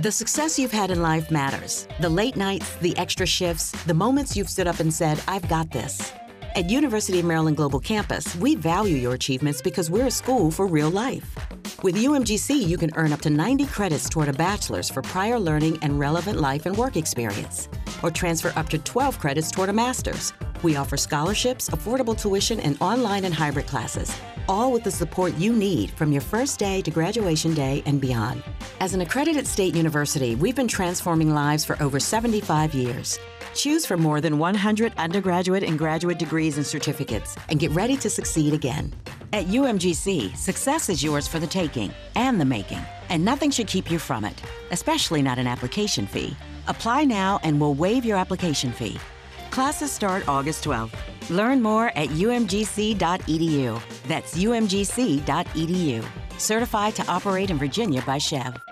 The success you've had in life matters. The late nights, the extra shifts, the moments you've stood up and said, I've got this. At University of Maryland Global Campus, we value your achievements because we're a school for real life. With UMGC, you can earn up to 90 credits toward a bachelor's for prior learning and relevant life and work experience, or transfer up to 12 credits toward a master's. We offer scholarships, affordable tuition, and online and hybrid classes, all with the support you need from your first day to graduation day and beyond. As an accredited state university, we've been transforming lives for over 75 years. Choose from more than 100 undergraduate and graduate degrees and certificates, and get ready to succeed again. At UMGC, success is yours for the taking and the making, and nothing should keep you from it, especially not an application fee. Apply now and we'll waive your application fee. Classes start August 12th. Learn more at umgc.edu. That's umgc.edu. Certified to operate in Virginia by Chev.